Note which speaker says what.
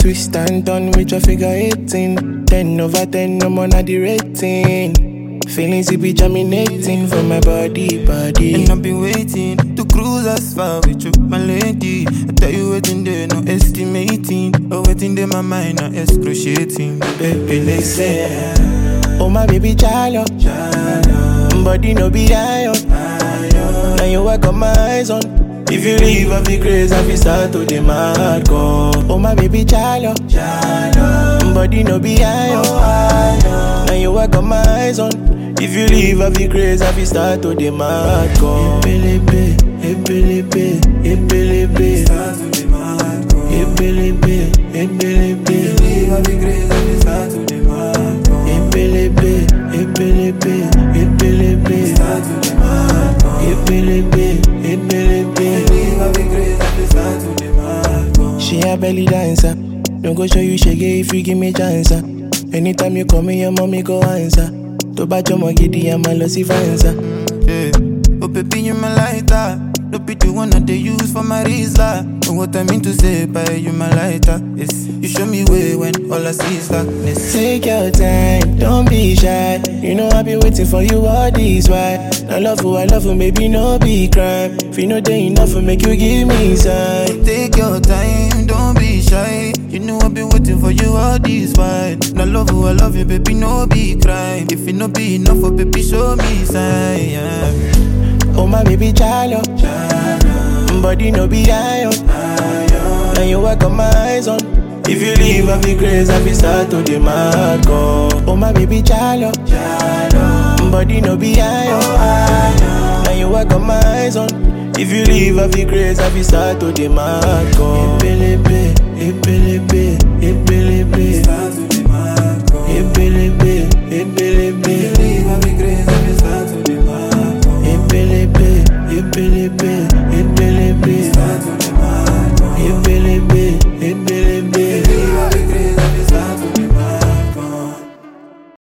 Speaker 1: twist and turn with your figure 18. 10 over 10, I'm on the rating. Feelings it be germinating for my body.
Speaker 2: And I've been waiting to cruise as far with you, my lady. I tell you waiting there, no estimating. Oh, waiting there, my mind, not excruciating.
Speaker 1: Baby, listen. Oh, my baby, Jalo. Body no be iron. Now you work on my eyes on. If you leave, I be crazy, I be start to the mad go. Oh, my baby, Jalo. Body no be iron. Now you work on my eyes on. If you leave, I be crazy, I be start to the mad go. Epelebe, epelebe, epelebe.
Speaker 2: Start to the mad go.
Speaker 1: Epelebe, epelebe.
Speaker 2: If you leave, I be crazy, I be start to the mad go.
Speaker 1: Epelebe, epelebe, epelebe.
Speaker 2: Start to the mad go.
Speaker 1: Epelebe, epelebe.
Speaker 2: If you leave, I be crazy, I be start to the mad go.
Speaker 1: She a belly dancer. Don't go show you shake it if you give me chance. Anytime you call me, your mommy go answer. To bat your monkey, I'm a lossy fancer.
Speaker 2: Yeah. Oh baby, you my lighter. Don't be the one that they use for my Rizla. And what I mean to say by you my lighter is you show me way when all I see is darkness.
Speaker 1: Take your time, don't be shy. You know I've been waiting for you all this while. I love you, baby, no be crime. If you know they enough, make you give me sign.
Speaker 2: Take your time, don't be shy. You know I've been waiting for you all this while. I love you, baby, no be crime. If it no be enough, for baby, show me sign. Yeah.
Speaker 1: Oh my baby, Jalo. Body no be iron. Now you work on my eyes on. If you leave, I be crazy, I be start to the mad go. Oh my baby, Jalo. Body no be iron. Now you work on my eyes on. If you leave, I be crazy, I be start to the mad go. Epelebe, epelebe, epelebe.
Speaker 2: Start to the mad go.
Speaker 1: Epelebe, epelebe.
Speaker 2: If you leave, I be crazy, I be start to the mad go.
Speaker 1: Epelebe, epelebe.